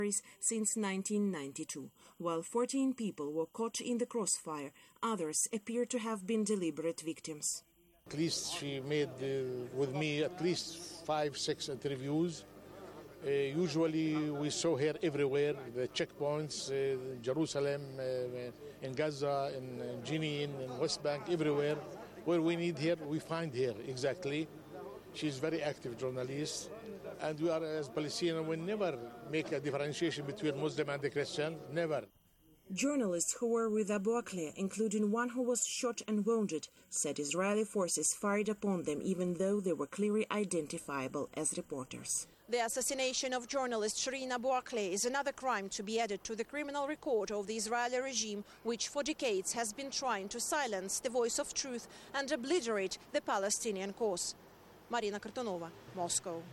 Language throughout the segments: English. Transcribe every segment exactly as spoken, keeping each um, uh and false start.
since nineteen ninety-two. While fourteen people were caught in the crossfire, others appear to have been deliberate victims. At least she made uh, with me at least five, six interviews. Uh, usually we saw her everywhere, the checkpoints, uh, in Jerusalem, uh, in Gaza, in, in Jenin, in West Bank, everywhere. Where we need her, we find her exactly. She's a very active journalist. And we are, as Palestinians, we never make a differentiation between Muslim and the Christian, never. Journalists who were with Abu Akleh, including one who was shot and wounded, said Israeli forces fired upon them even though they were clearly identifiable as reporters. The assassination of journalist Shireen Abu Akleh is another crime to be added to the criminal record of the Israeli regime, which for decades has been trying to silence the voice of truth and obliterate the Palestinian cause. Marina Kartonova, Moscow.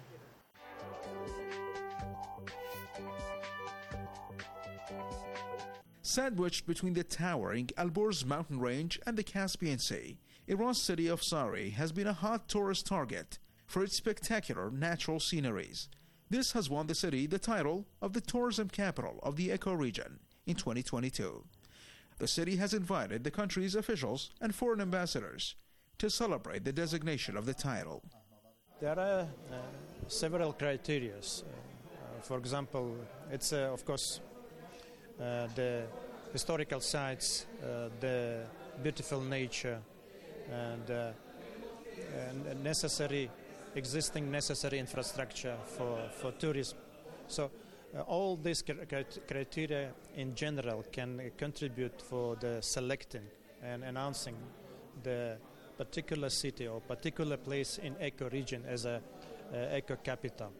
Sandwiched between the towering Alborz mountain range and the Caspian Sea, Iran's city of Sari has been a hot tourist target for its spectacular natural sceneries. This has won the city the title of the tourism capital of the eco-region in twenty twenty-two. The city has invited the country's officials and foreign ambassadors to celebrate the designation of the title. There are uh, several criteria. Uh, for example, it's uh, of course uh, the historical sites, uh, the beautiful nature, and, uh, and necessary existing necessary infrastructure for, for tourism. So uh, all these criteria in general can contribute for the selecting and announcing the particular city or particular place in eco-region as a uh, eco-capital.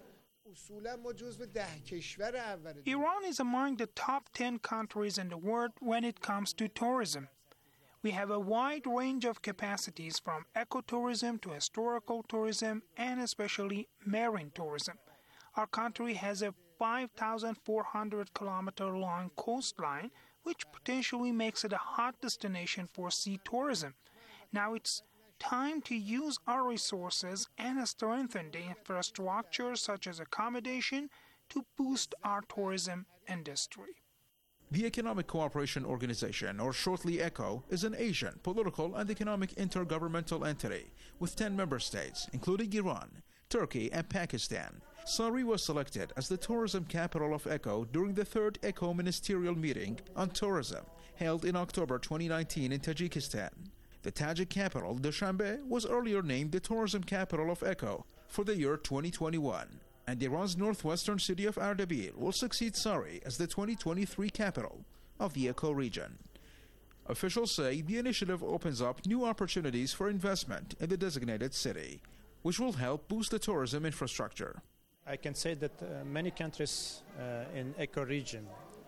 Iran is among the top ten countries in the world when it comes to tourism. We have a wide range of capacities from ecotourism to historical tourism and especially marine tourism. Our country has a five thousand four hundred kilometer long coastline, which potentially makes it a hot destination for sea tourism. Now it's time to use our resources and strengthen the infrastructure such as accommodation to boost our tourism industry. The Economic Cooperation Organization, or shortly ECO, is an Asian political and economic intergovernmental entity with ten member states, including Iran, Turkey, and Pakistan. Sari was selected as the tourism capital of ECO during the third ECO ministerial meeting on tourism held in October twenty nineteen in Tajikistan. The Tajik capital, Dushanbe, was earlier named the tourism capital of ECO for the year twenty twenty-one. And Iran's northwestern city of Ardabil will succeed Sari as the twenty twenty-three capital of the eco-region. Officials say the initiative opens up new opportunities for investment in the designated city, which will help boost the tourism infrastructure. I can say that uh, many countries uh, in eco-region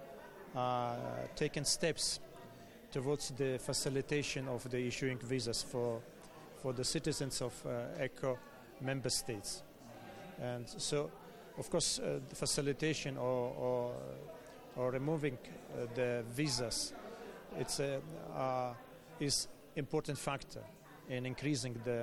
are taking steps towards the facilitation of the issuing visas for, for the citizens of uh, eco member states. And so, of course, uh, the facilitation or, or, or removing uh, the visas it's a, uh, is important factor in increasing the uh,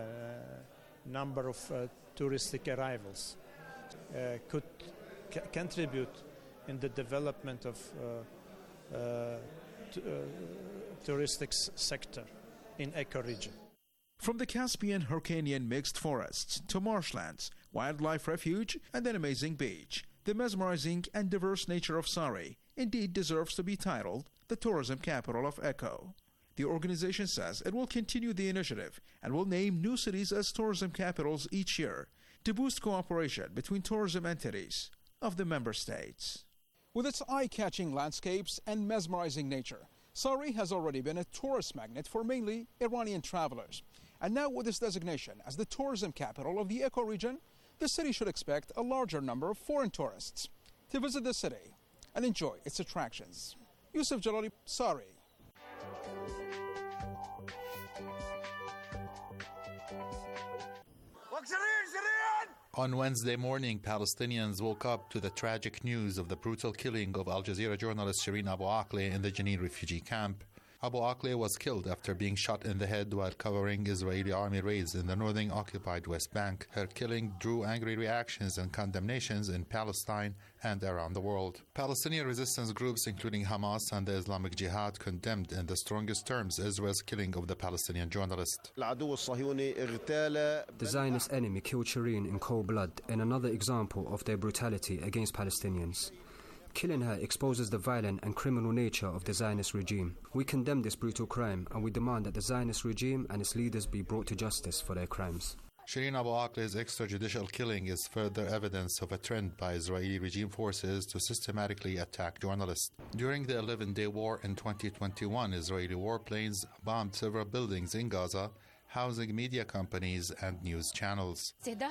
number of uh, touristic arrivals. Uh, could c- contribute in the development of uh, uh, t- uh, touristic s- sector in eco-region. From the Caspian Hyrcanian mixed forests to marshlands, wildlife refuge, and an amazing beach, the mesmerizing and diverse nature of Sari indeed deserves to be titled the tourism capital of ECO. The organization says it will continue the initiative and will name new cities as tourism capitals each year to boost cooperation between tourism entities of the member states. With its eye-catching landscapes and mesmerizing nature, Sari has already been a tourist magnet for mainly Iranian travelers. And now with its designation as the tourism capital of the eco-region, the city should expect a larger number of foreign tourists to visit the city and enjoy its attractions. Yusuf Jalali, Sari. On Wednesday morning, Palestinians woke up to the tragic news of the brutal killing of Al Jazeera journalist Shireen Abu Akleh in the Jenin refugee camp. Abu Akleh was killed after being shot in the head while covering Israeli army raids in the northern occupied West Bank. Her killing drew angry reactions and condemnations in Palestine and around the world. Palestinian resistance groups, including Hamas and the Islamic Jihad, condemned in the strongest terms Israel's killing of the Palestinian journalist. The Zionist enemy killed Shireen in cold blood, in another example of their brutality against Palestinians. Killing her exposes the violent and criminal nature of the Zionist regime. We condemn this brutal crime and we demand that the Zionist regime and its leaders be brought to justice for their crimes. Shireen Abu Akleh's extrajudicial killing is further evidence of a trend by Israeli regime forces to systematically attack journalists. During the eleven-day war in twenty twenty-one, Israeli warplanes bombed several buildings in Gaza, housing media companies and news channels. The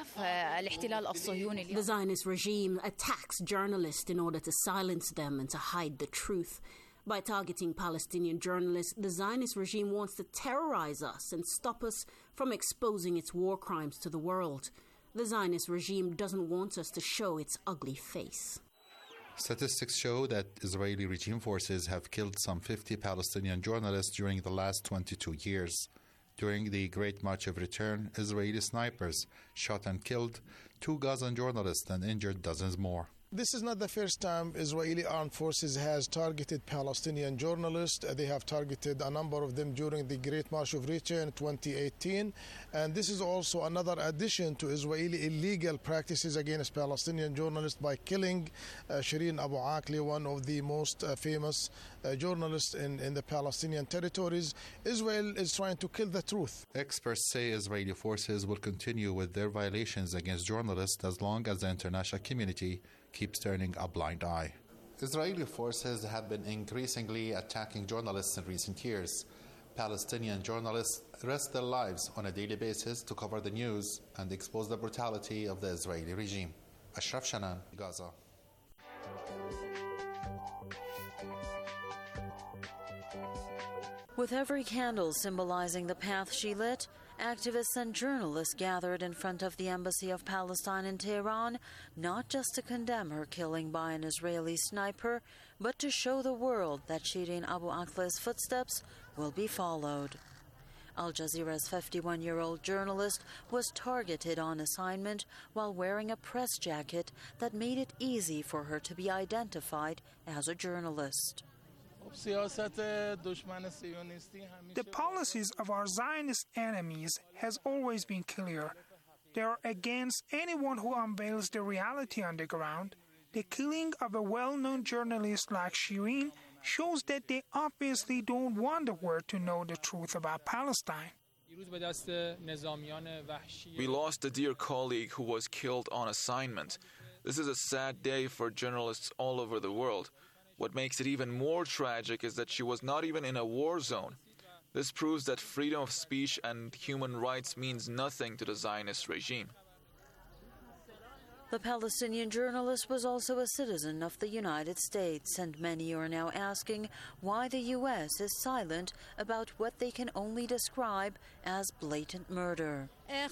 Zionist regime attacks journalists in order to silence them and to hide the truth. By targeting Palestinian journalists, the Zionist regime wants to terrorize us and stop us from exposing its war crimes to the world. The Zionist regime doesn't want us to show its ugly face. Statistics show that Israeli regime forces have killed some fifty Palestinian journalists during the last twenty-two years. During the Great March of Return, Israeli snipers shot and killed two Gazan journalists and injured dozens more. This is not the first time Israeli armed forces has targeted Palestinian journalists. They have targeted a number of them during the Great March of Return in twenty eighteen. And this is also another addition to Israeli illegal practices against Palestinian journalists by killing uh, Shireen Abu Akleh, one of the most uh, famous uh, journalists in, in the Palestinian territories. Israel is trying to kill the truth. Experts say Israeli forces will continue with their violations against journalists as long as the international community keeps turning a blind eye. Israeli forces have been increasingly attacking journalists in recent years. Palestinian journalists risk their lives on a daily basis to cover the news and expose the brutality of the Israeli regime. Ashraf Shanan, Gaza. With every candle symbolizing the path she lit, activists and journalists gathered in front of the Embassy of Palestine in Tehran, not just to condemn her killing by an Israeli sniper, but to show the world that Shireen Abu Akleh's footsteps will be followed. Al Jazeera's fifty-one-year-old journalist was targeted on assignment while wearing a press jacket that made it easy for her to be identified as a journalist. The policies of our Zionist enemies has always been clear. They are against anyone who unveils the reality on the ground. The killing of a well-known journalist like Shireen shows that they obviously don't want the world to know the truth about Palestine. We lost a dear colleague who was killed on assignment. This is a sad day for journalists all over the world. What makes it even more tragic is that she was not even in a war zone. This proves that freedom of speech and human rights means nothing to the Zionist regime. The Palestinian journalist was also a citizen of the United States, and many are now asking why the U S is silent about what they can only describe as blatant murder.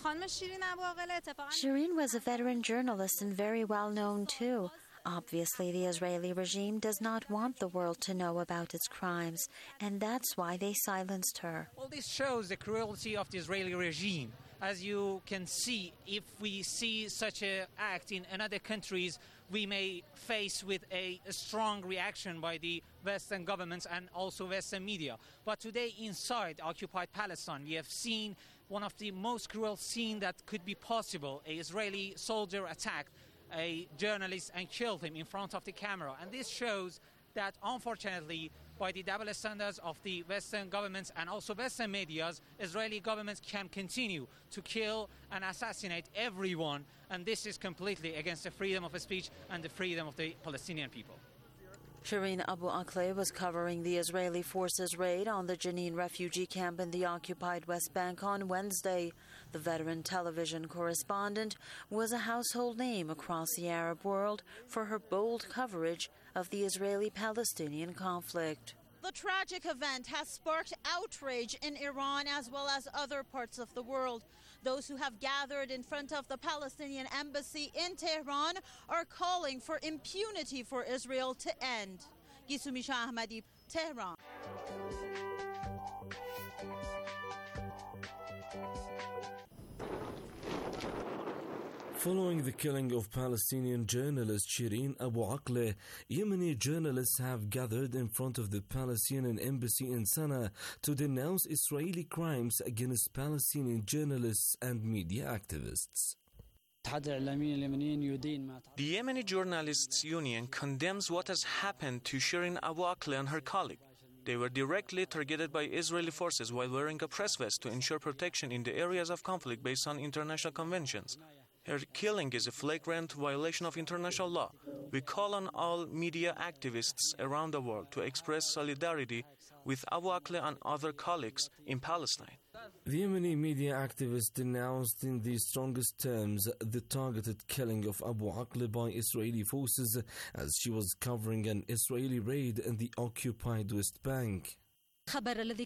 Shireen was a veteran journalist and very well known too. Obviously, the Israeli regime does not want the world to know about its crimes, and that's why they silenced her. All this shows the cruelty of the Israeli regime. As you can see, if we see such an act in other countries, we may face with a, a strong reaction by the Western governments and also Western media. But today, inside occupied Palestine, we have seen one of the most cruel scenes that could be possible. An Israeli soldier attacked a journalist and killed him in front of the camera. And this shows that, unfortunately, by the double standards of the Western governments and also Western medias, Israeli governments can continue to kill and assassinate everyone. And this is completely against the freedom of speech and the freedom of the Palestinian people. Shireen Abu Akleh was covering the Israeli forces' raid on the Jenin refugee camp in the occupied West Bank on Wednesday. The veteran television correspondent was a household name across the Arab world for her bold coverage of the Israeli-Palestinian conflict. The tragic event has sparked outrage in Iran as well as other parts of the world. Those who have gathered in front of the Palestinian embassy in Tehran are calling for impunity for Israel to end. Gisumi Shah Ahmadi, Tehran. Following the killing of Palestinian journalist Shireen Abu Akleh, Yemeni journalists have gathered in front of the Palestinian embassy in Sana'a to denounce Israeli crimes against Palestinian journalists and media activists. The Yemeni Journalists Union condemns what has happened to Shireen Abu Akleh and her colleague. They were directly targeted by Israeli forces while wearing a press vest to ensure protection in the areas of conflict based on international conventions. Her killing is a flagrant violation of international law. We call on all media activists around the world to express solidarity with Abu Akleh and other colleagues in Palestine. The Yemeni media activists denounced in the strongest terms the targeted killing of Abu Akleh by Israeli forces as she was covering an Israeli raid in the occupied West Bank. The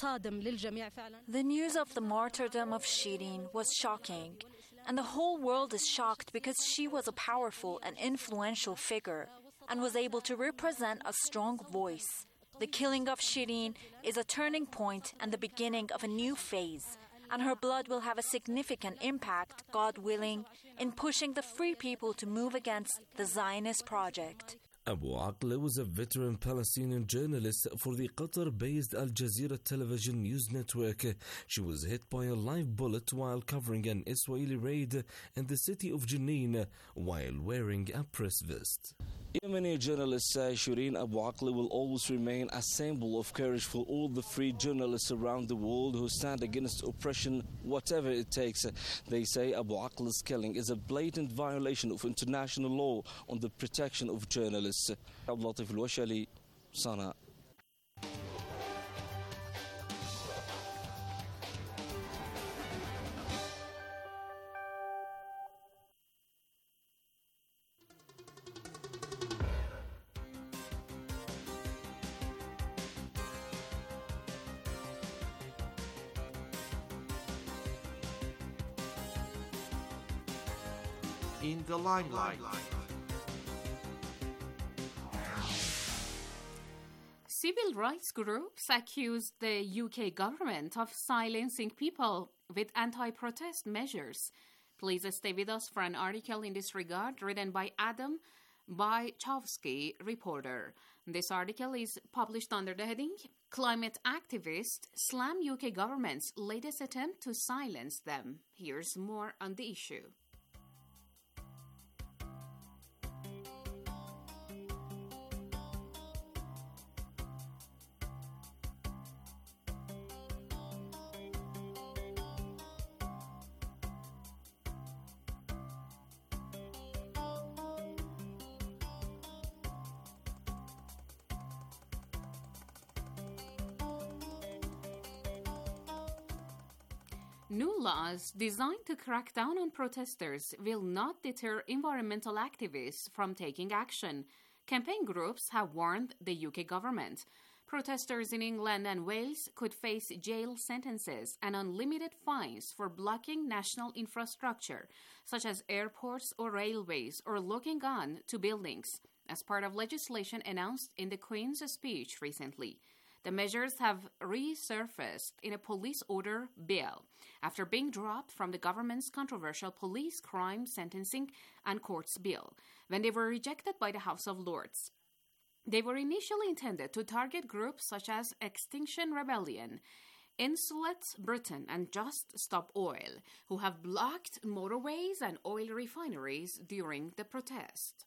news of the martyrdom of Shireen was shocking, and the whole world is shocked because she was a powerful and influential figure and was able to represent a strong voice. The killing of Shireen is a turning point and the beginning of a new phase, and her blood will have a significant impact, God willing, in pushing the free people to move against the Zionist project. Abu Akleh was a veteran Palestinian journalist for the Qatar-based Al Jazeera television news network. She was hit by a live bullet while covering an Israeli raid in the city of Jenin while wearing a press vest. Yemeni journalist say Shireen Abu Akleh will always remain a symbol of courage for all the free journalists around the world who stand against oppression, whatever it takes. They say Abu Akleh's killing is a blatant violation of international law on the protection of journalists. Abdulatif Al-Washali, Sana'a. In the limelight. Civil rights groups accused the U K government of silencing people with anti-protest measures. Please stay with us for an article in this regard written by Adam Bychowski, reporter. This article is published under the heading Climate Activists Slam U K Government's Latest Attempt to Silence Them. Here's more on the issue. New laws designed to crack down on protesters will not deter environmental activists from taking action. Campaign groups have warned the U K government. Protesters in England and Wales could face jail sentences and unlimited fines for blocking national infrastructure, such as airports or railways, or locking on to buildings, as part of legislation announced in the Queen's speech recently. The measures have resurfaced in a police order bill after being dropped from the government's controversial police crime sentencing and courts bill when they were rejected by the House of Lords. They were initially intended to target groups such as Extinction Rebellion, Insulet Britain, and Just Stop Oil, who have blocked motorways and oil refineries during the protest.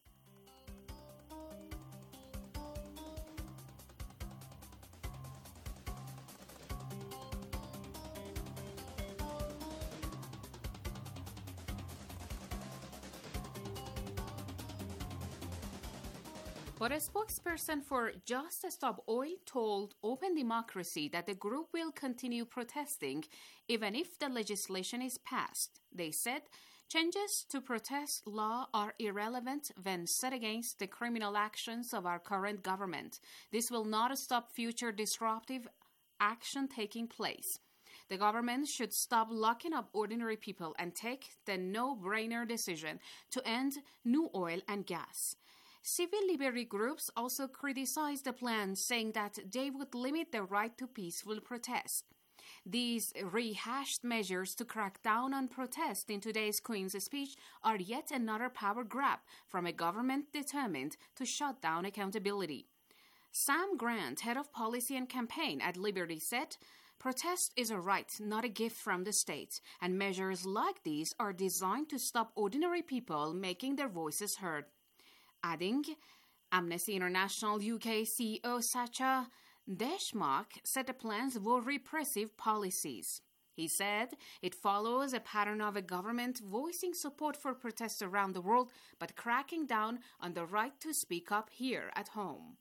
But a spokesperson for Just Stop Oil told Open Democracy that the group will continue protesting even if the legislation is passed. They said changes to protest law are irrelevant when set against the criminal actions of our current government. This will not stop future disruptive action taking place. The government should stop locking up ordinary people and take the no-brainer decision to end new oil and gas. Civil liberty groups also criticized the plan, saying that they would limit the right to peaceful protest. These rehashed measures to crack down on protest in today's Queen's speech are yet another power grab from a government determined to shut down accountability. Sam Grant, head of policy and campaign at Liberty, said, "Protest is a right, not a gift from the state, and measures like these are designed to stop ordinary people making their voices heard." Adding, Amnesty International U K C E O Sacha Deshmukh said the plans were repressive policies. He said it follows a pattern of a government voicing support for protests around the world, but cracking down on the right to speak up here at home.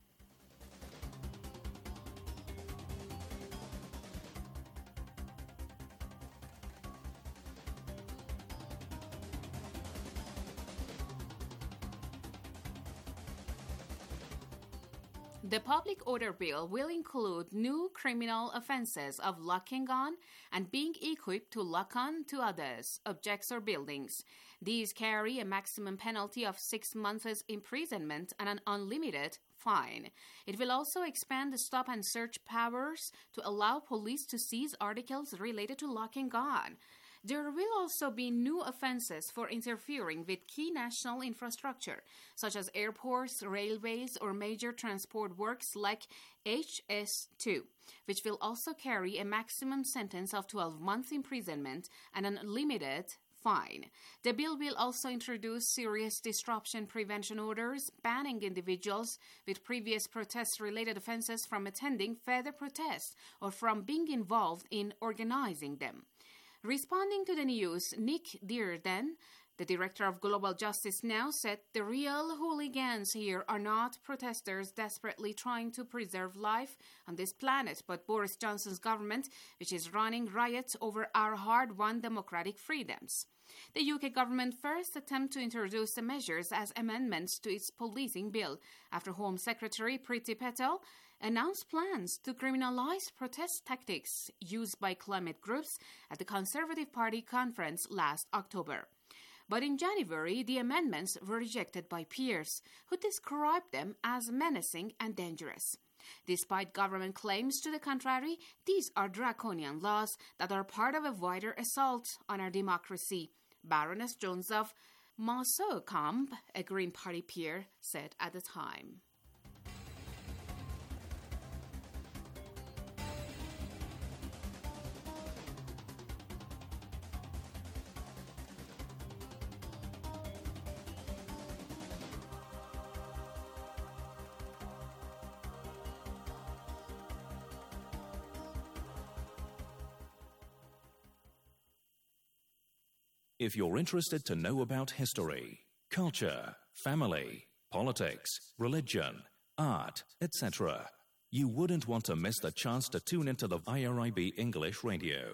The Public Order Bill will include new criminal offences of locking on and being equipped to lock on to others, objects or buildings. These carry a maximum penalty of six months' imprisonment and an unlimited fine. It will also expand the stop and search powers to allow police to seize articles related to locking on. There will also be new offences for interfering with key national infrastructure, such as airports, railways, or major transport works like H S two, which will also carry a maximum sentence of twelve months imprisonment and an unlimited fine. The bill will also introduce serious disruption prevention orders, banning individuals with previous protest-related offences from attending further protests or from being involved in organising them. Responding to the news, Nick Dearden, the director of Global Justice Now, said the real hooligans here are not protesters desperately trying to preserve life on this planet, but Boris Johnson's government, which is running riots over our hard-won democratic freedoms. The U K government first attempted to introduce the measures as amendments to its policing bill after Home Secretary Priti Patel announced plans to criminalise protest tactics used by climate groups at the Conservative Party conference last October. But in January, the amendments were rejected by peers, who described them as menacing and dangerous. Despite government claims to the contrary, these are draconian laws that are part of a wider assault on our democracy, Baroness Jones of Mausokamp, a Green Party peer, said at the time. If you're interested to know about history, culture, family, politics, religion, art, et cetera, you wouldn't want to miss the chance to tune into the I R I B English Radio.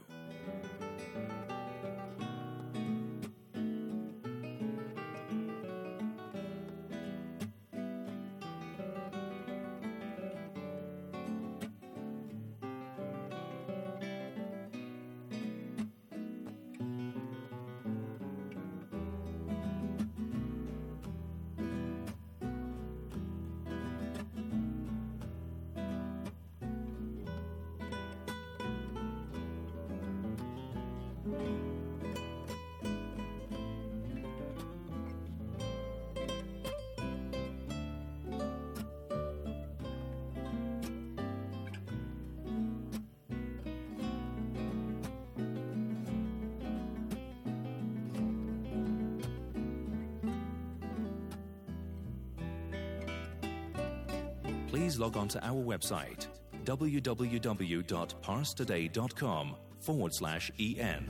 Please log on to our website, www.parstoday.com forward slash en.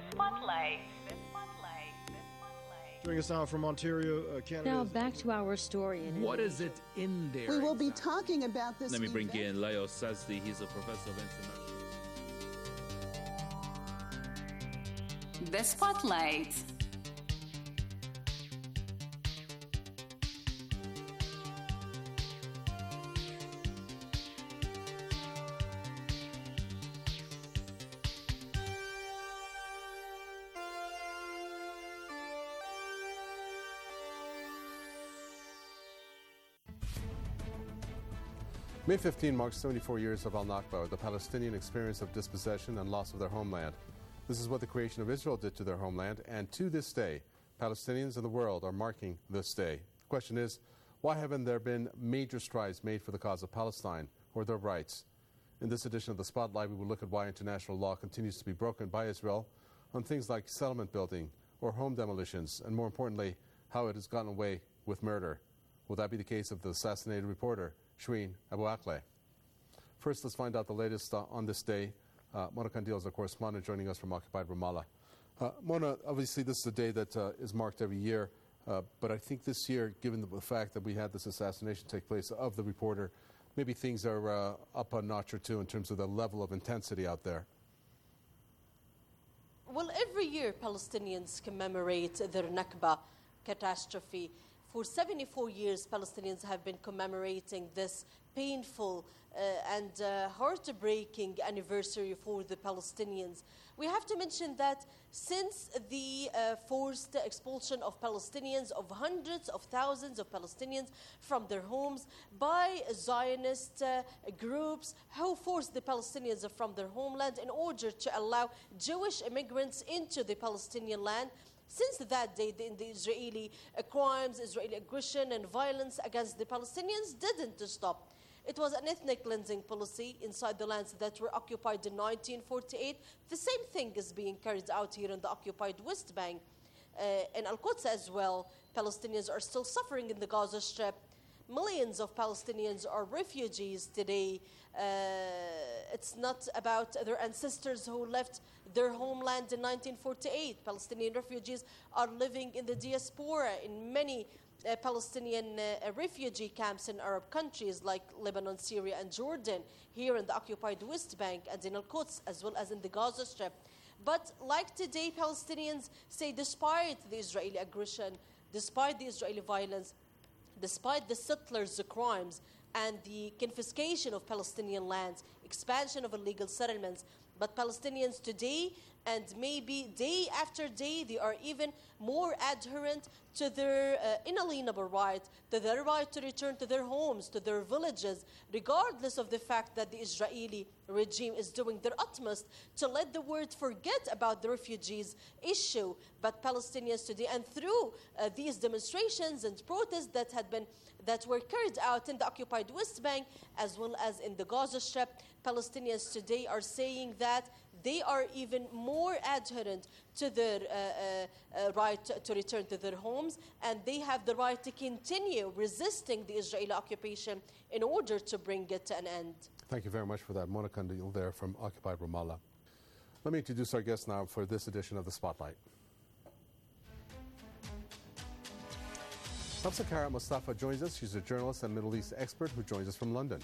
Spotlight. Joining us now from Ontario, uh, Canada. Now back to our story. In what is it in there? We will be talking about this. Let me bring event. in Leo Sazdi. He's a professor of international. The Spotlight. May fifteenth marks seventy-four years of al-Nakba, the Palestinian experience of dispossession and loss of their homeland. This is what the creation of Israel did to their homeland, and to this day, Palestinians in the world are marking this day. The question is, why haven't there been major strides made for the cause of Palestine or their rights? In this edition of The Spotlight, we will look at why international law continues to be broken by Israel on things like settlement building or home demolitions, and more importantly, how it has gotten away with murder. Will that be the case of the assassinated reporter, Shireen Abu Akleh? First, let's find out the latest uh, on this day. Uh, Mona Kandil is our correspondent joining us from occupied Ramallah. Uh, Mona, obviously this is a day that uh, is marked every year, uh, but I think this year, given the, the fact that we had this assassination take place of the reporter, maybe things are uh, up a notch or two in terms of the level of intensity out there. Well, every year Palestinians commemorate their Nakba catastrophe. For seventy-four years, Palestinians have been commemorating this painful uh, and uh, heartbreaking anniversary for the Palestinians. We have to mention that since the uh, forced expulsion of Palestinians, of hundreds of thousands of Palestinians from their homes by Zionist uh, groups who forced the Palestinians from their homeland in order to allow Jewish immigrants into the Palestinian land, since that day, the, the Israeli uh, crimes, Israeli aggression and violence against the Palestinians didn't stop. It was an ethnic cleansing policy inside the lands that were occupied in nineteen forty-eight. The same thing is being carried out here in the occupied West Bank. Uh, in Al-Quds as well, Palestinians are still suffering in the Gaza Strip. Millions of Palestinians are refugees today. Uh, it's not about their ancestors who left their homeland in nineteen forty-eight. Palestinian refugees are living in the diaspora in many uh, Palestinian uh, refugee camps in Arab countries like Lebanon, Syria, and Jordan, here in the occupied West Bank and in Al-Quds, as well as in the Gaza Strip. But like today, Palestinians say despite the Israeli aggression, despite the Israeli violence, despite the settlers' crimes and the confiscation of Palestinian lands, expansion of illegal settlements, but Palestinians today, and maybe day after day, they are even more adherent to their uh, inalienable right, to their right to return to their homes, to their villages, regardless of the fact that the Israeli regime is doing their utmost to let the world forget about the refugees issue. But Palestinians today, and through uh, these demonstrations and protests that had been that were carried out in the occupied West Bank as well as in the Gaza Strip, Palestinians today are saying that they are even more adherent to their uh, uh, uh, right to, to return to their homes, and they have the right to continue resisting the Israeli occupation in order to bring it to an end. Thank you very much for that. Mona Kandil there from occupied Ramallah. Let me introduce our guest now for this edition of The Spotlight. Hafsa Kara Mustafa joins us. She's a journalist and Middle East expert who joins us from London.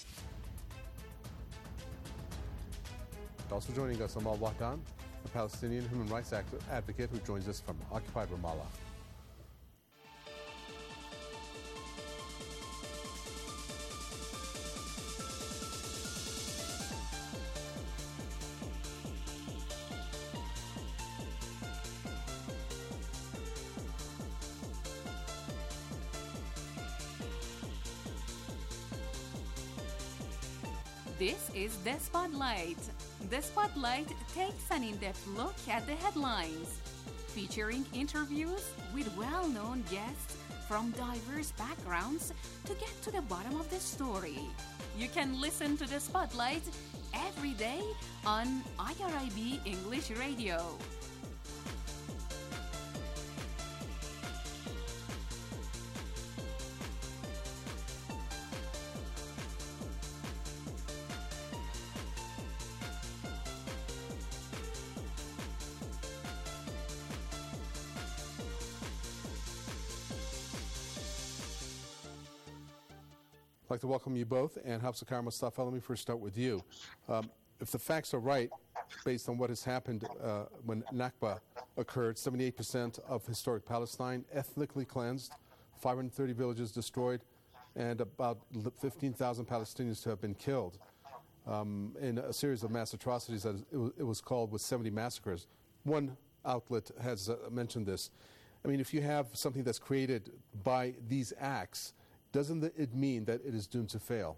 Also joining us, Amal Wahdan, a Palestinian human rights advocate who joins us from occupied Ramallah. This is The Spotlight. The Spotlight takes an in-depth look at the headlines, featuring interviews with well-known guests from diverse backgrounds to get to the bottom of the story. You can listen to The Spotlight every day on I R I B English Radio. like to welcome you both, and Hafsa Kar Mustafa, let me first start with you. Um, if the facts are right, based on what has happened uh, when Nakba occurred, seventy-eight percent of historic Palestine ethnically cleansed, five hundred thirty villages destroyed, and about fifteen thousand Palestinians to have been killed um, in a series of mass atrocities, as it was called, with seventy massacres. One outlet has uh, mentioned this. I mean, if you have something that's created by these acts, doesn't it mean that it is doomed to fail?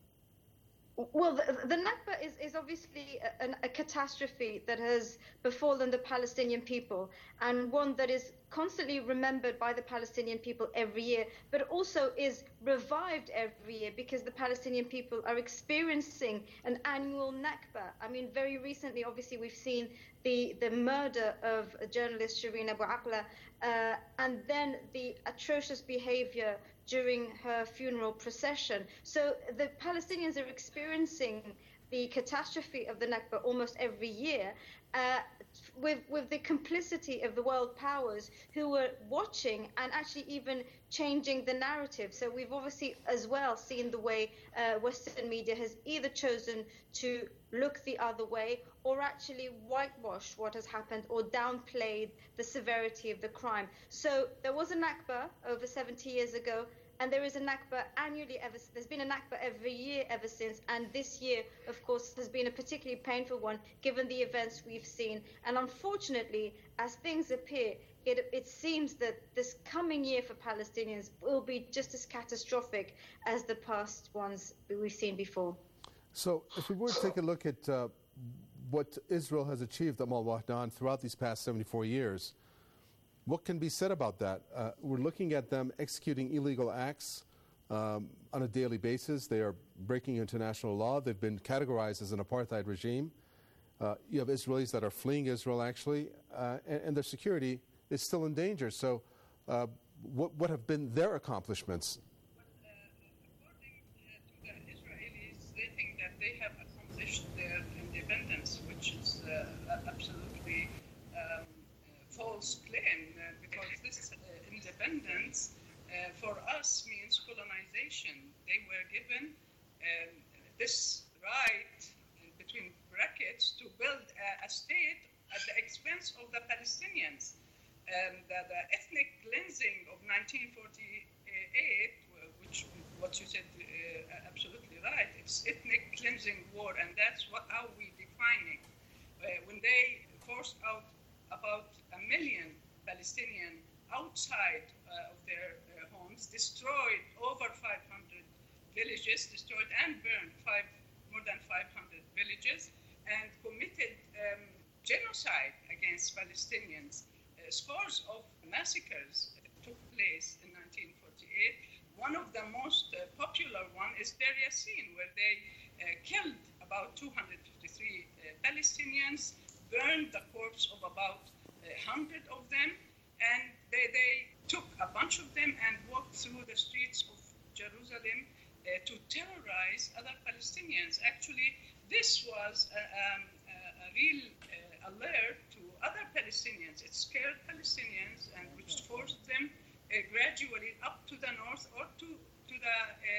Well, the, the Nakba is, is obviously a, a catastrophe that has befallen the Palestinian people, and one that is constantly remembered by the Palestinian people every year, but also is revived every year because the Palestinian people are experiencing an annual Nakba. I mean, very recently, obviously, we've seen the, the murder of journalist Shireen Abu Akleh, uh, and then the atrocious behavior during her funeral procession. So the Palestinians are experiencing the catastrophe of the Nakba almost every year, uh, with, with the complicity of the world powers who were watching and actually even changing the narrative. So we've obviously as well seen the way uh, Western media has either chosen to look the other way or actually whitewash what has happened or downplayed the severity of the crime. So there was a Nakba over seventy years ago, and there is a Nakba annually ever. There's been a Nakba every year ever since, and this year, of course, has been a particularly painful one given the events we've seen. And unfortunately, as things appear, it, it seems that this coming year for Palestinians will be just as catastrophic as the past ones we've seen before. So if we were to take a look at uh, what Israel has achieved, Amal Wahdan, throughout these past seventy-four years, what can be said about that? Uh, we're looking at them executing illegal acts um, on a daily basis. They are breaking international law. They've been categorized as an apartheid regime. Uh, you have Israelis that are fleeing Israel, actually, uh, and, and their security is still in danger. So uh, what, what have been their accomplishments? They think that they have accomplished their independence, which is uh, absolutely um, false claim, uh, because this uh, independence uh, for us means colonization. They were given um, this right, between brackets, to build a, a state at the expense of the Palestinians. Um, the, the ethnic cleansing of nineteen forty-eight, which what you said uh, absolutely right, it's ethnic cleansing war, and that's what how we define it. Uh, when they forced out about a million Palestinians outside uh, of their uh, homes, destroyed over five hundred villages, destroyed and burned five, more than five hundred villages, and committed um, genocide against Palestinians. Uh, scores of massacres took place in nineteen forty-eight. One of the most uh, popular one is Deir Yassin, where they uh, killed about two hundred fifty-three uh, Palestinians, burned the corpse of about one hundred of them, and they, they took a bunch of them and walked through the streets of Jerusalem uh, to terrorize other Palestinians. Actually, this was a, um, a, a real uh, alert to other Palestinians. It scared Palestinians, and which forced them Uh, gradually up to the north or to, to the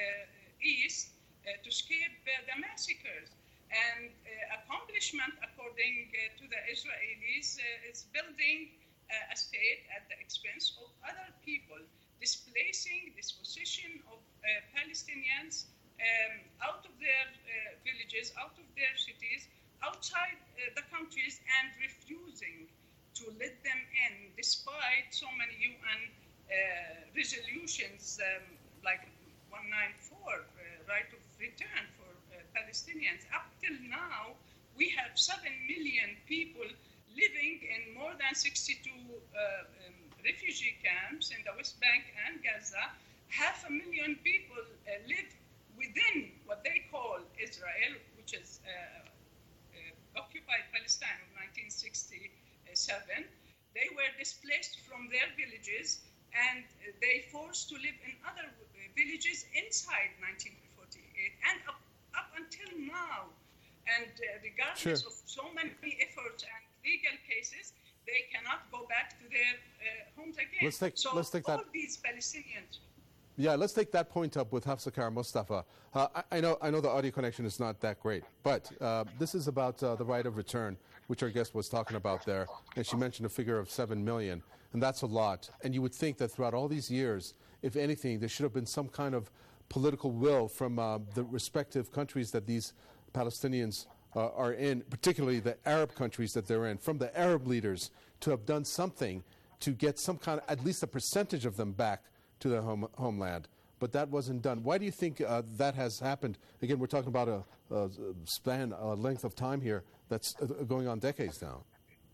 uh, east uh, to escape uh, the massacres. And uh, accomplishment, according uh, to the Israelis, uh, is building uh, a state at the expense of other people, displacing, dispossession of uh, Palestinians um, out of their uh, villages, out of their cities, outside uh, the countries, and refusing to let them in, despite so many U N Uh, resolutions um, like one ninety-four, uh, right of return for uh, Palestinians. Up till now, we have seven million people living in more than sixty-two uh, um, refugee camps in the West Bank and Gaza. Half a million people uh, live within what they call Israel, which is uh, uh, occupied Palestine of nineteen sixty-seven. They were displaced from their villages, and they forced to live in other villages inside nineteen forty-eight, and up, up until now. And uh, regardless sure. of so many efforts and legal cases, they cannot go back to their uh, homes again. Let's take, so let's take all that. these Palestinians, Yeah, let's take that point up with Hafsa Mustafa. Uh, I, I know I know the audio connection is not that great, but uh, this is about uh, the right of return, which our guest was talking about there, and she mentioned a figure of seven million, and that's a lot. And you would think that throughout all these years, if anything, there should have been some kind of political will from uh, the respective countries that these Palestinians uh, are in, particularly the Arab countries that they're in, from the Arab leaders to have done something to get some kind of, at least a percentage of them back to their home, homeland. But that wasn't done. Why do you think uh, that has happened? Again, we're talking about a, a span, a length of time here that's uh, going on decades now.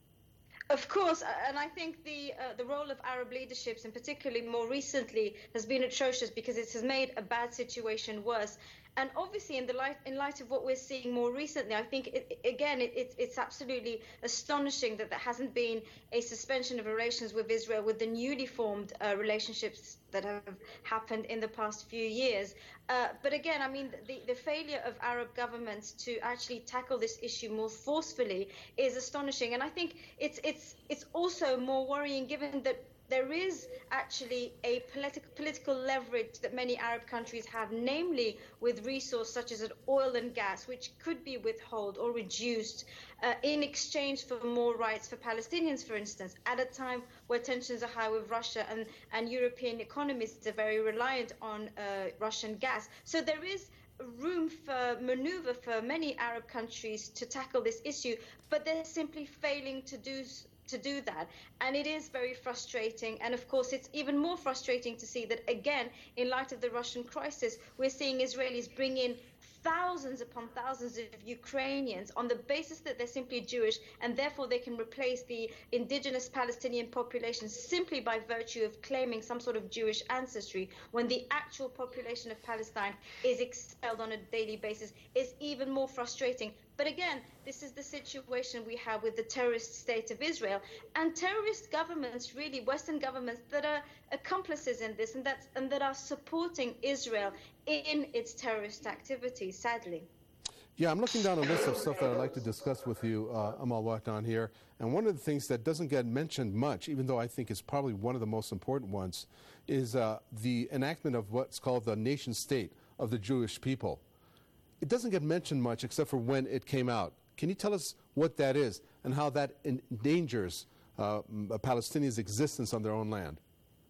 Of course, and I think the uh, the role of Arab leaderships, and particularly more recently, has been atrocious because it has made a bad situation worse. And obviously, in the light in light of what we're seeing more recently, I think it, again it, it, it's absolutely astonishing that there hasn't been a suspension of relations with Israel with the newly formed uh, relationships that have happened in the past few years. Uh, but again, I mean, the, the failure of Arab governments to actually tackle this issue more forcefully is astonishing. And I think it's it's it's also more worrying given that there is actually a politi- political leverage that many Arab countries have, namely with resources such as oil and gas, which could be withheld or reduced uh, in exchange for more rights for Palestinians, for instance, at a time where tensions are high with Russia and, and European economies are very reliant on uh, Russian gas. So there is room for maneuver for many Arab countries to tackle this issue, but they're simply failing to do so. to do that. And it is very frustrating. And of course, it's even more frustrating to see that, again, in light of the Russian crisis, we're seeing Israelis bring in thousands upon thousands of Ukrainians on the basis that they're simply Jewish, and therefore they can replace the indigenous Palestinian population simply by virtue of claiming some sort of Jewish ancestry, when the actual population of Palestine is expelled on a daily basis. Is even more frustrating. But again, this is the situation we have with the terrorist state of Israel and terrorist governments, really Western governments that are accomplices in this and that and that are supporting Israel in its terrorist activities, sadly. Yeah, I'm looking down a list of stuff that I'd like to discuss with you, uh, Amal Wahdan here. And one of the things that doesn't get mentioned much, even though I think is probably one of the most important ones, is uh, the enactment of what's called the nation state of the Jewish people. It doesn't get mentioned much except for when it came out. Can you tell us what that is and how that endangers uh, Palestinians' existence on their own land?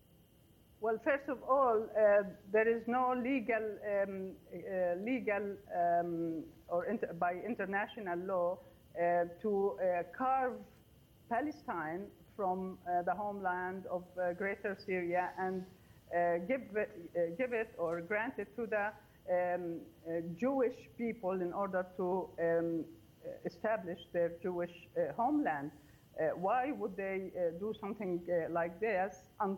Well, first of all, uh, there is no legal, um, uh, legal um, or inter by international law uh, to uh, carve Palestine from uh, the homeland of uh, Greater Syria and uh, give it, uh, give it or grant it to the Um, uh, Jewish people in order to um, establish their Jewish uh, homeland. Uh, why would they uh, do something uh, like this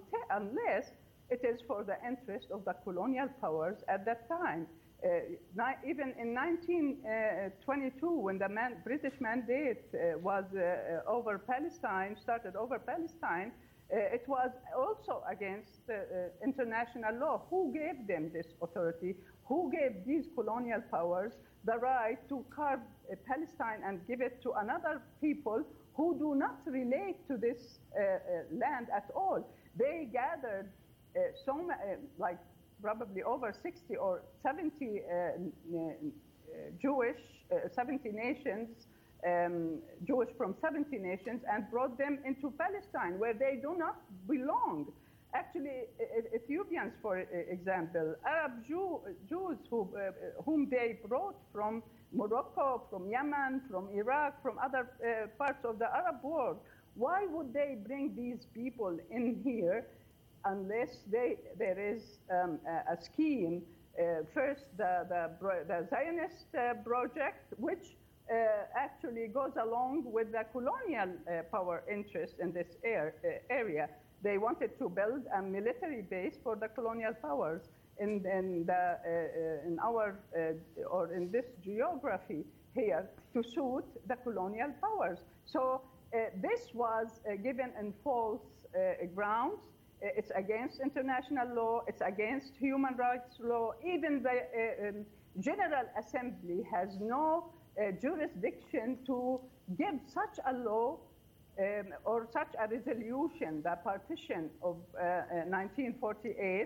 unless it is for the interest of the colonial powers at that time? Uh, even in nineteen twenty-two, when the man, British mandate uh, was uh, over Palestine, started over Palestine, uh, it was also against uh, uh, international law. Who gave them this authority? Who gave these colonial powers the right to carve uh, Palestine and give it to another people who do not relate to this uh, uh, land at all? They gathered uh, some, uh, like probably over sixty or seventy uh, uh, Jewish, uh, seventy nations, um, Jewish from seventy nations, and brought them into Palestine, where they do not belong. Actually, Ethiopians, for example, Arab Jew, Jews who, uh, whom they brought from Morocco, from Yemen, from Iraq, from other uh, parts of the Arab world, why would they bring these people in here unless they, there is um, a, a scheme, uh, first the, the, the Zionist uh, project, which uh, actually goes along with the colonial uh, power interest in this air, uh, area. They wanted to build a military base for the colonial powers in, in, the, uh, in our, uh, or in this geography here to suit the colonial powers. So uh, this was uh, given in false uh, grounds. It's against international law. It's against human rights law. Even the uh, um, General Assembly has no uh, jurisdiction to give such a law Um, or such a resolution, the partition of uh, uh, nineteen forty-eight, uh,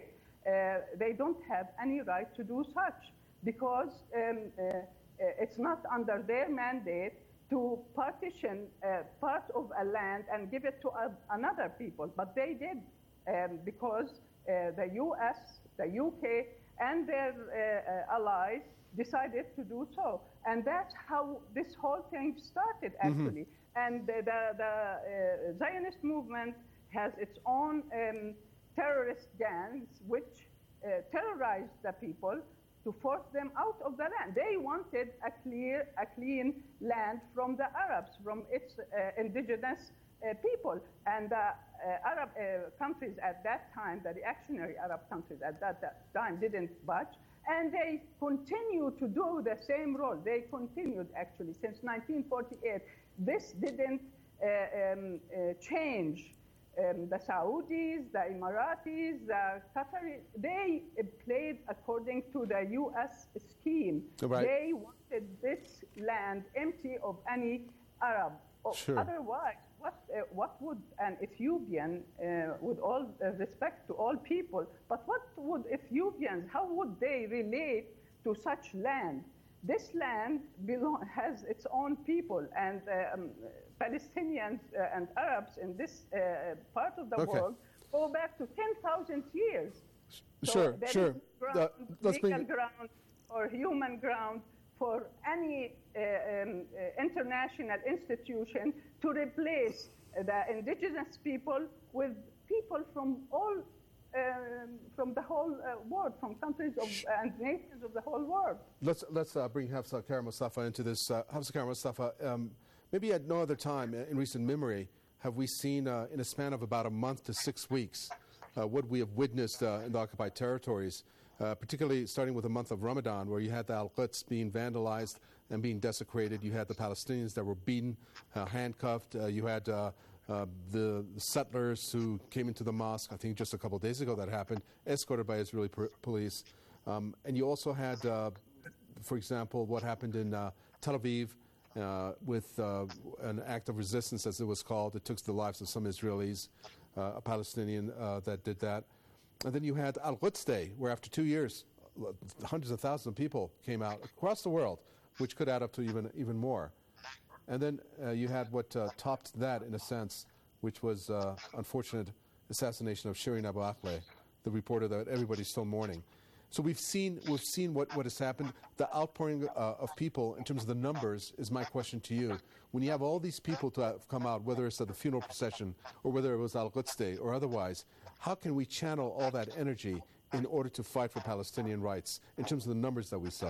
uh, they don't have any right to do such, because um, uh, it's not under their mandate to partition uh, part of a land and give it to uh, another people. But they did, um, because uh, the U S, the U K, and their uh, uh, allies decided to do so. And that's how this whole thing started, actually. Mm-hmm. And the, the, the uh, Zionist movement has its own um, terrorist gangs which uh, terrorized the people to force them out of the land. They wanted a clear, a clean land from the Arabs, from its uh, indigenous uh, people. And the uh, Arab uh, countries at that time, the reactionary Arab countries at that, that time didn't budge. And they continue to do the same role. They continued, actually, since nineteen forty-eight. This didn't uh, um, uh, change. Um, the Saudis, the Emiratis, the Qataris, they uh, played according to the U S scheme. Right. They wanted this land empty of any Arab. Sure. Otherwise, what, uh, what would an Ethiopian, uh, with all uh, respect to all people, but what would Ethiopians, how would they relate to such land? This land belong, has its own people, and um, Palestinians uh, and Arabs in this uh, part of the okay. world go back to ten thousand years. So sure, there sure. is ground, Uh, let's legal bring... ground or human ground for any uh, um, uh, international institution to replace the indigenous people with people from all, um, from the whole uh, world, from countries of, and nations of the whole world. Let's let's uh, bring Hafsa Kara Mustafa into this. Uh, Hafsa Kara Mustafa, um, maybe at no other time in recent memory have we seen, uh, in a span of about a month to six weeks, uh, what we have witnessed uh, in the occupied territories, uh, particularly starting with the month of Ramadan, where you had the Al-Quds being vandalized and being desecrated. You had the Palestinians that were beaten, uh, handcuffed. Uh, you had uh, uh, the settlers who came into the mosque, I think just a couple of days ago that happened, escorted by Israeli pr- police. Um, and you also had, uh, for example, what happened in uh, Tel Aviv uh, with uh, an act of resistance, as it was called. It took the lives of some Israelis, uh, a Palestinian uh, that did that. And then you had Al-Quds Day, where after two years, hundreds of thousands of people came out across the world, which could add up to even even more. And then uh, you had what uh, topped that, in a sense, which was uh, unfortunate assassination of Shireen Abu Akleh, the reporter that everybody's still mourning. So we've seen we've seen what, what has happened. The outpouring uh, of people, in terms of the numbers, is my question to you. When you have all these people to have come out, whether it's at the funeral procession or whether it was Al-Quds Day or otherwise, how can we channel all that energy in order to fight for Palestinian rights in terms of the numbers that we saw?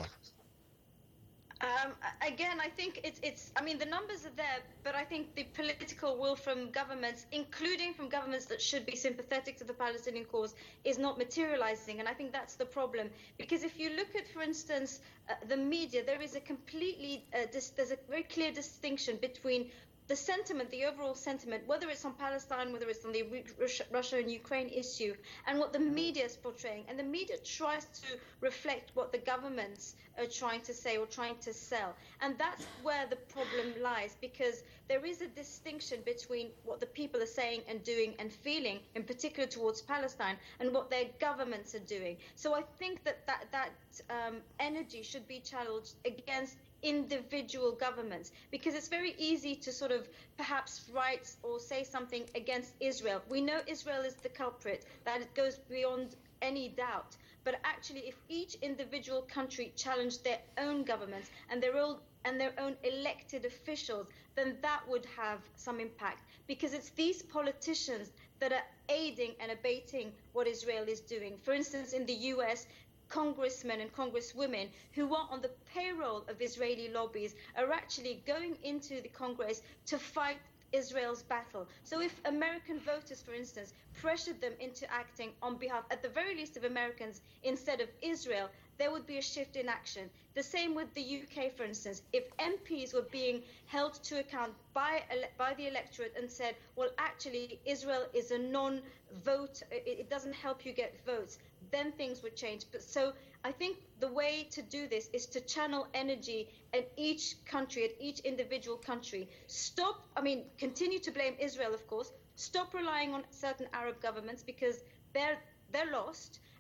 Um, again, I think it's, it's, I mean, the numbers are there, but I think the political will from governments, including from governments that should be sympathetic to the Palestinian cause, is not materializing. And I think that's the problem. Because if you look at, for instance, uh, the media, there is a completely, uh, dis- there's a very clear distinction between the sentiment, the overall sentiment, whether it's on Palestine, whether it's on the Russia and Ukraine issue, and what the media is portraying. And the media tries to reflect what the governments are trying to say or trying to sell. And that's where the problem lies, because there is a distinction between what the people are saying and doing and feeling, in particular towards Palestine, and what their governments are doing. So I think that that, that um, energy should be channeled against individual governments, because it's very easy to sort of perhaps write or say something against Israel. We know Israel is the culprit, that it goes beyond any doubt. But actually, if each individual country challenged their own governments and their own and their own elected officials, then that would have some impact, because it's these politicians that are aiding and abating what Israel is doing. For instance, in the U S, congressmen and congresswomen who are on the payroll of Israeli lobbies are actually going into the Congress to fight Israel's battle. So if American voters, for instance, pressured them into acting on behalf, at the very least, of Americans instead of Israel, there would be a shift in action. The same with the U K, for instance. If M Ps were being held to account by by the electorate and said, well, actually, Israel is a non-vote, it doesn't help you get votes, then things would change. But so I think the way to do this is to channel energy at each country, at each individual country. Stop, I mean, continue to blame Israel, of course. Stop relying on certain Arab governments, because they're they're lost.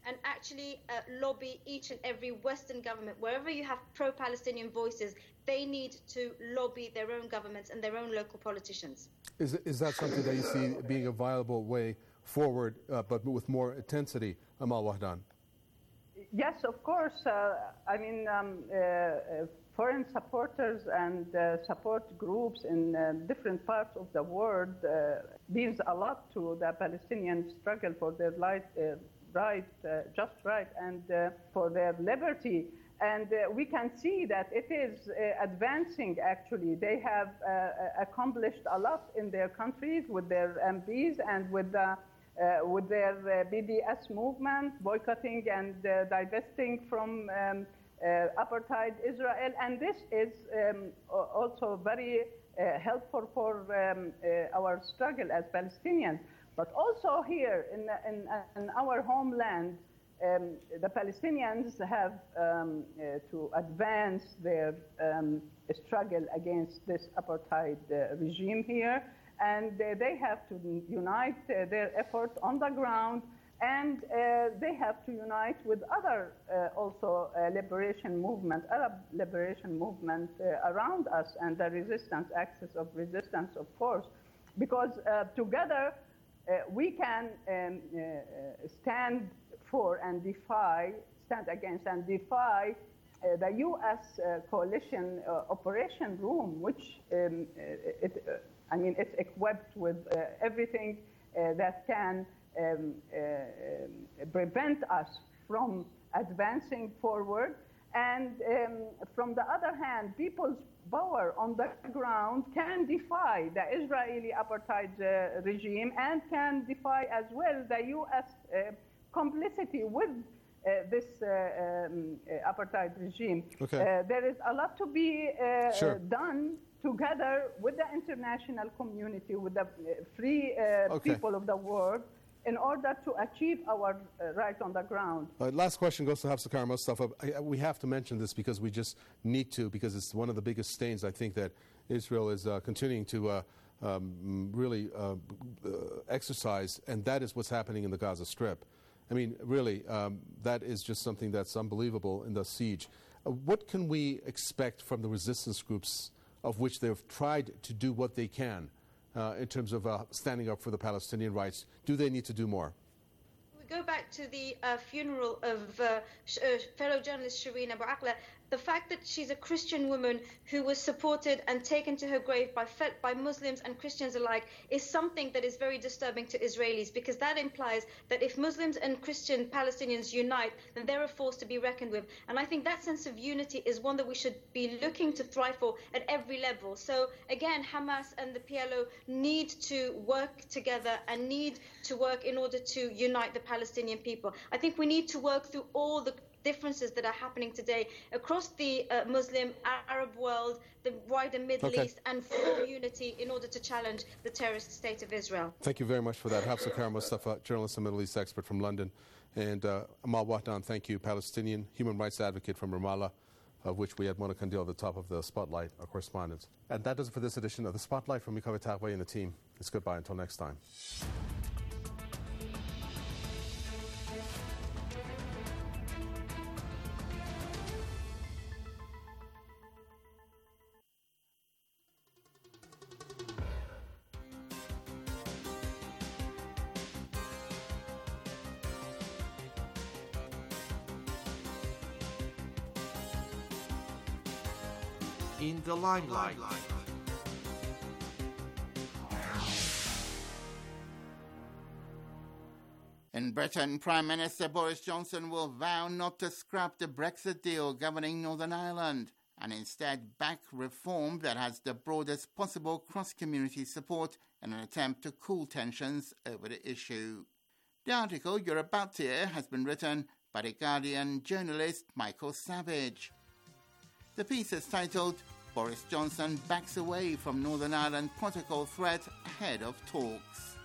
and actually uh, lobby each and every Western government. Wherever you have pro-Palestinian voices, they need to lobby their own governments and their own local politicians. Is, is that something that you see being a viable way forward, uh, but with more intensity, Amal Wahdan? Yes, of course. Uh, I mean, um, uh, foreign supporters and uh, support groups in uh, different parts of the world uh, means a lot to the Palestinian struggle for their light, uh, right, uh, just right, and uh, for their liberty. And uh, we can see that it is uh, advancing, actually. They have uh, accomplished a lot in their countries with their M Ps and with, the, uh, with their uh, B D S movement, boycotting and uh, divesting from um, uh, apartheid Israel. And this is um, also very uh, helpful for um, uh, our struggle as Palestinians. But also here in, in, in our homeland, Um, the Palestinians have um, uh, to advance their um, struggle against this apartheid uh, regime here, and uh, they have to unite uh, their effort on the ground, and uh, they have to unite with other uh, also uh, liberation movement, Arab liberation movement uh, around us, and the resistance, axis of resistance, of course, because uh, together uh, we can um, uh, stand for and defy, stand against and defy uh, the U S uh, coalition uh, operation room, which um, it, uh, I mean, it's equipped with uh, everything uh, that can um, uh, prevent us from advancing forward. And um, from the other hand, people's power on the ground can defy the Israeli apartheid uh, regime and can defy as well the U S uh, complicity with uh, this uh, um, uh, apartheid regime. Okay. Uh, there is a lot to be uh, sure. done together with the international community, with the free uh, okay. people of the world, in order to achieve our uh, right on the ground. Uh, last question goes to Hafsa Karam Mustafa. I, I, we have to mention this because we just need to, because it's one of the biggest stains, I think, that Israel is uh, continuing to uh, um, really uh, uh, exercise, and that is what's happening in the Gaza Strip. I mean, really, um, that is just something that's unbelievable in the siege. Uh, what can we expect from the resistance groups, of which they've tried to do what they can uh, in terms of uh, standing up for the Palestinian rights? Do they need to do more? We go back to the uh, funeral of uh, sh- uh, fellow journalist Shireen Abu Akleh. The fact that she's a Christian woman who was supported and taken to her grave by fe- by Muslims and Christians alike is something that is very disturbing to Israelis, because that implies that if Muslims and Christian Palestinians unite, then they're a force to be reckoned with. And I think that sense of unity is one that we should be looking to thrive for at every level. So again, Hamas and the P L O need to work together and need to work in order to unite the Palestinian people. I think we need to work through all the differences that are happening today across the uh, Muslim, Arab world, the wider Middle okay. East, and form unity in order to challenge the terrorist state of Israel. Thank you very much for that. Hafsa Karam Mustafa, journalist and Middle East expert from London. And uh, Amal Wahdan, thank you, Palestinian human rights advocate from Ramallah, of which we had Mona Kandil at the top of the Spotlight, our correspondent. And that does it for this edition of the Spotlight from Mikawa Tagway and the team. It's goodbye until next time. In the limelight. In Britain, Prime Minister Boris Johnson will vow not to scrap the Brexit deal governing Northern Ireland and instead back reform that has the broadest possible cross-community support in an attempt to cool tensions over the issue. The article you're about to hear has been written by The Guardian journalist Michael Savage. The piece is titled, Boris Johnson backs away from Northern Ireland protocol threat ahead of talks.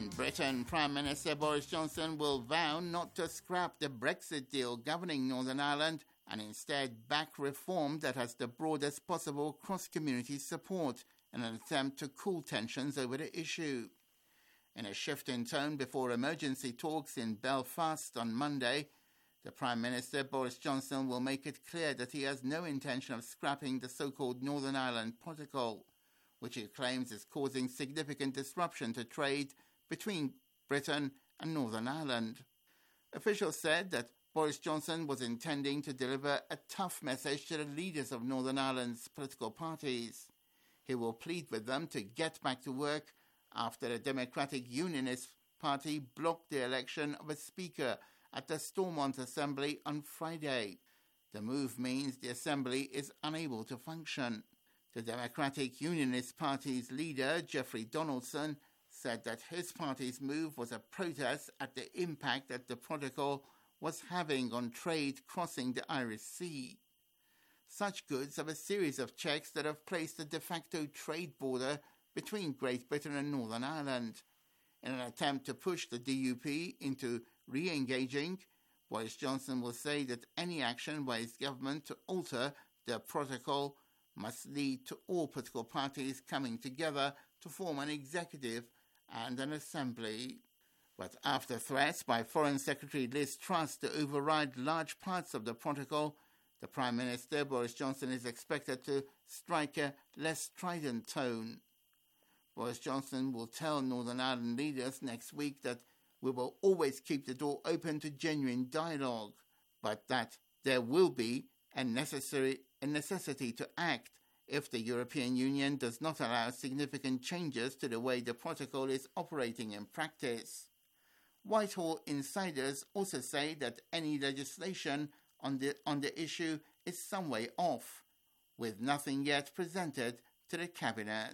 In Britain, Prime Minister Boris Johnson will vow not to scrap the Brexit deal governing Northern Ireland and instead back reform that has the broadest possible cross-community support in an attempt to cool tensions over the issue. In a shift in tone before emergency talks in Belfast on Monday, the Prime Minister, Boris Johnson, will make it clear that he has no intention of scrapping the so-called Northern Ireland Protocol, which he claims is causing significant disruption to trade between Britain and Northern Ireland. Officials said that Boris Johnson was intending to deliver a tough message to the leaders of Northern Ireland's political parties. He will plead with them to get back to work after the Democratic Unionist Party blocked the election of a speaker at the Stormont Assembly on Friday. The move means the Assembly is unable to function. The Democratic Unionist Party's leader, Jeffrey Donaldson, said that his party's move was a protest at the impact that the protocol was having on trade crossing the Irish Sea. Such goods have a series of checks that have placed a de facto trade border between Great Britain and Northern Ireland. In an attempt to push the D U P into re-engaging, Boris Johnson will say that any action by his government to alter the protocol must lead to all political parties coming together to form an executive and an assembly. But after threats by Foreign Secretary Liz Truss to override large parts of the protocol, the Prime Minister, Boris Johnson, is expected to strike a less strident tone. Boris Johnson will tell Northern Ireland leaders next week that we will always keep the door open to genuine dialogue, but that there will be a, necessary, a necessity to act if the European Union does not allow significant changes to the way the protocol is operating in practice. Whitehall insiders also say that any legislation on the, on the issue is some way off, with nothing yet presented to the Cabinet.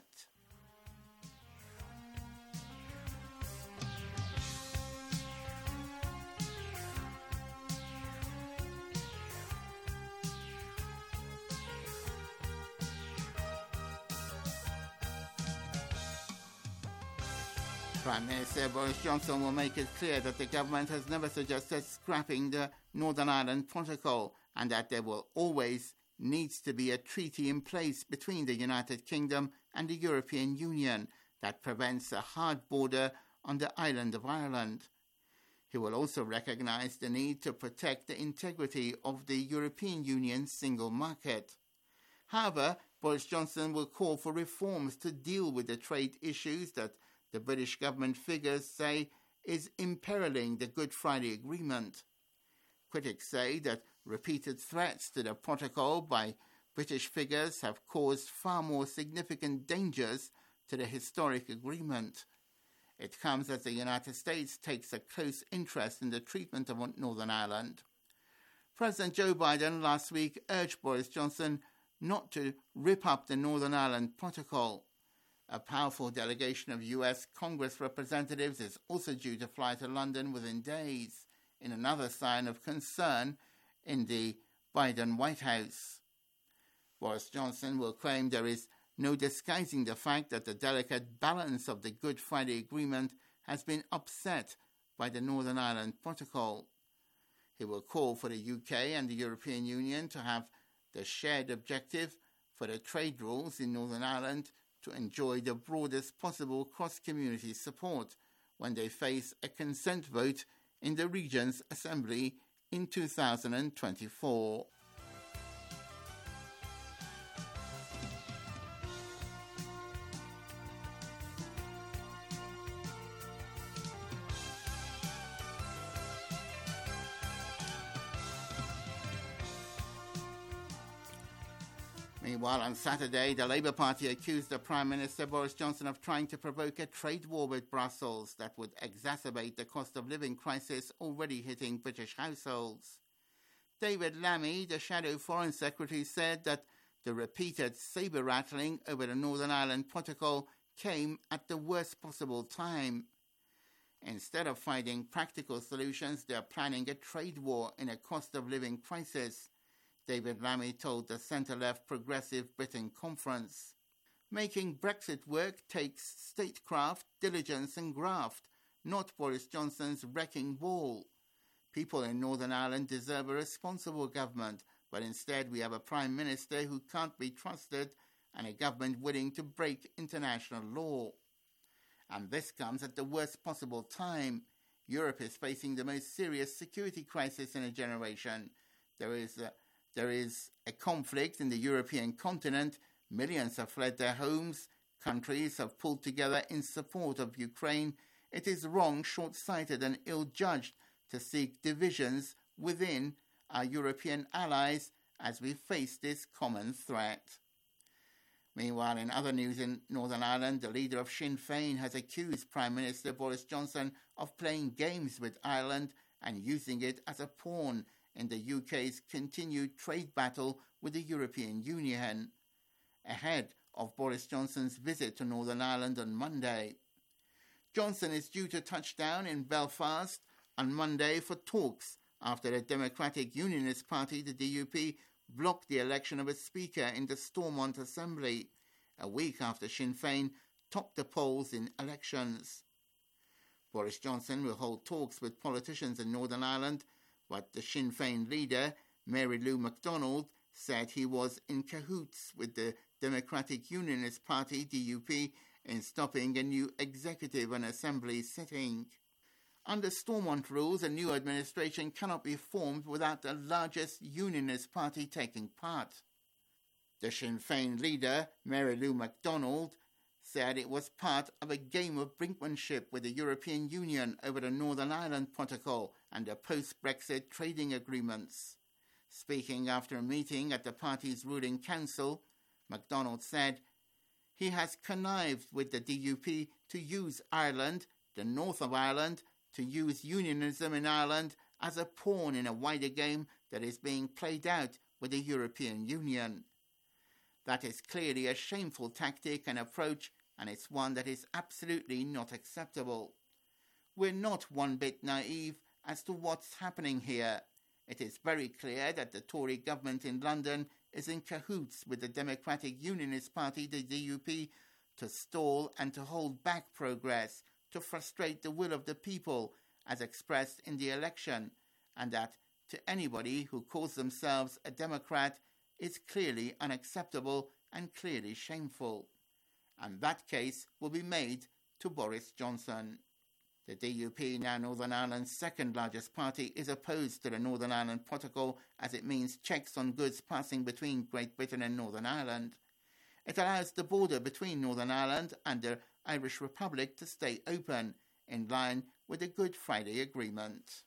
Prime Minister Boris Johnson will make it clear that the government has never suggested scrapping the Northern Ireland Protocol and that there will always needs to be a treaty in place between the United Kingdom and the European Union that prevents a hard border on the island of Ireland. He will also recognise the need to protect the integrity of the European Union's single market. However, Boris Johnson will call for reforms to deal with the trade issues that the British government figures say is imperiling the Good Friday Agreement. Critics say that repeated threats to the protocol by British figures have caused far more significant dangers to the historic agreement. It comes as the United States takes a close interest in the treatment of Northern Ireland. President Joe Biden last week urged Boris Johnson not to rip up the Northern Ireland Protocol. A powerful delegation of U S Congress representatives is also due to fly to London within days, in another sign of concern in the Biden White House. Boris Johnson will claim there is no disguising the fact that the delicate balance of the Good Friday Agreement has been upset by the Northern Ireland Protocol. He will call for the U K and the European Union to have the shared objective for the trade rules in Northern Ireland to enjoy the broadest possible cross-community support when they face a consent vote in the region's assembly in two thousand twenty-four. Meanwhile, on Saturday, the Labour Party accused the Prime Minister Boris Johnson of trying to provoke a trade war with Brussels that would exacerbate the cost of living crisis already hitting British households. David Lammy, the Shadow Foreign Secretary, said that the repeated sabre-rattling over the Northern Ireland Protocol came at the worst possible time. Instead of finding practical solutions, they are planning a trade war in a cost of living crisis, David Lammy told the centre-left Progressive Britain Conference. Making Brexit work takes statecraft, diligence and graft, not Boris Johnson's wrecking ball. People in Northern Ireland deserve a responsible government, but instead we have a Prime Minister who can't be trusted and a government willing to break international law. And this comes at the worst possible time. Europe is facing the most serious security crisis in a generation. There is a, there is a conflict in the European continent. Millions have fled their homes. Countries have pulled together in support of Ukraine. It is wrong, short-sighted and ill-judged to seek divisions within our European allies as we face this common threat. Meanwhile, in other news in Northern Ireland, the leader of Sinn Féin has accused Prime Minister Boris Johnson of playing games with Ireland and using it as a pawn in the U K's continued trade battle with the European Union, ahead of Boris Johnson's visit to Northern Ireland on Monday. Johnson is due to touch down in Belfast on Monday for talks after the Democratic Unionist Party, the D U P, blocked the election of a speaker in the Stormont Assembly, a week after Sinn Féin topped the polls in elections. Boris Johnson will hold talks with politicians in Northern Ireland, but the Sinn Féin leader, Mary Lou McDonald, said he was in cahoots with the Democratic Unionist Party, D U P, in stopping a new executive and assembly sitting. Under Stormont rules, a new administration cannot be formed without the largest unionist party taking part. The Sinn Féin leader, Mary Lou McDonald, said it was part of a game of brinkmanship with the European Union over the Northern Ireland Protocol and the post-Brexit trading agreements. Speaking after a meeting at the party's ruling council, McDonald said he has connived with the D U P to use Ireland, the north of Ireland, to use unionism in Ireland as a pawn in a wider game that is being played out with the European Union. That is clearly a shameful tactic and approach, and it's one that is absolutely not acceptable. We're not one bit naive as to what's happening here. It is very clear that the Tory government in London is in cahoots with the Democratic Unionist Party, the D U P, to stall and to hold back progress, to frustrate the will of the people as expressed in the election, and that to anybody who calls themselves a Democrat is clearly unacceptable and clearly shameful. And that case will be made to Boris Johnson. The D U P, now Northern Ireland's second largest party, is opposed to the Northern Ireland Protocol as it means checks on goods passing between Great Britain and Northern Ireland. It allows the border between Northern Ireland and the Irish Republic to stay open, in line with the Good Friday Agreement.